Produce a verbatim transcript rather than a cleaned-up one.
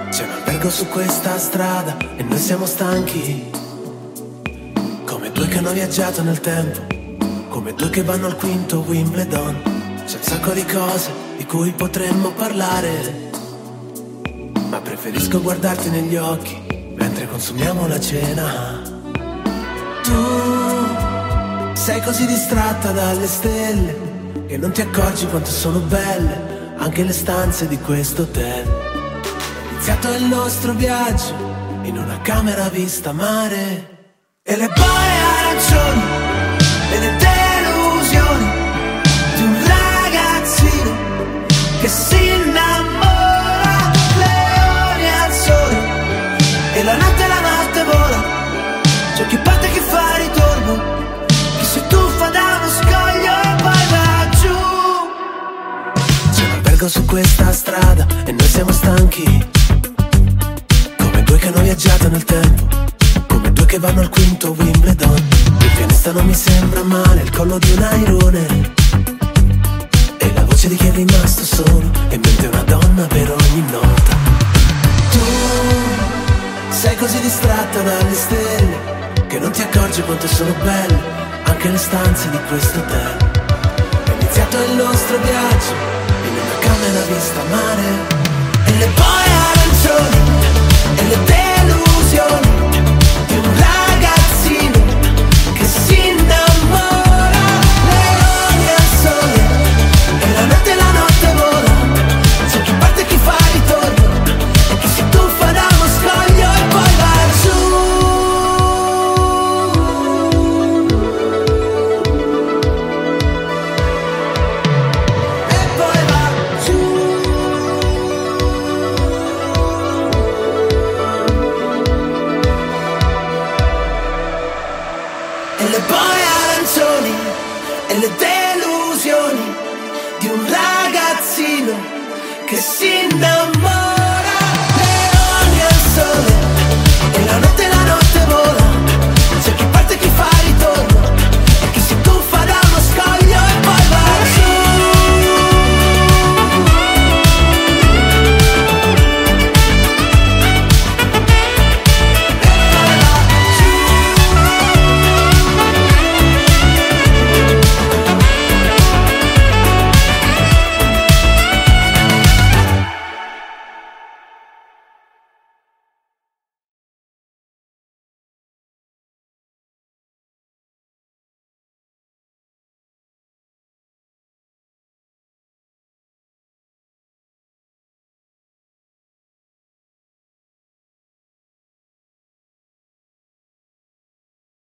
C'è un albergo su questa strada e noi siamo stanchi, come due che hanno viaggiato nel tempo, come due che vanno al quinto Wimbledon. C'è un sacco di cose di cui potremmo parlare, ma preferisco guardarti negli occhi mentre consumiamo la cena. Tu sei così distratta dalle stelle che non ti accorgi quanto sono belle anche le stanze di questo hotel. È iniziato il nostro viaggio in una camera vista mare, e le boie arancioni e le delusioni di un ragazzino che si innamora. Leoni al sole e la notte, la notte vola. C'è chi parte e chi fa ritorno, chi si tuffa da uno scoglio e poi va giù. C'è un albergo su questa strada e noi siamo stanchi, come due che hanno viaggiato nel tempo, come due che vanno al quinto Wimbledon. Il pianista non mi sembra male, il collo di un airone e la voce di chi è rimasto solo e mente una donna per ogni nota. Tu sei così distratta dalle stelle che non ti accorgi quanto sono belle anche le stanze di questo hotel. È iniziato il nostro viaggio in una camera vista mare, e le boie arancioni e le delusioni di un ragazzino che si innamora. Leoni al sole e la notte, la notte vola. C'è chi parte e chi fa ritorno e chi si tuffa da uno scoglio e poi va giù. E poi va giù. E le boie arancioni e le delusioni di un ragazzino che si innamora.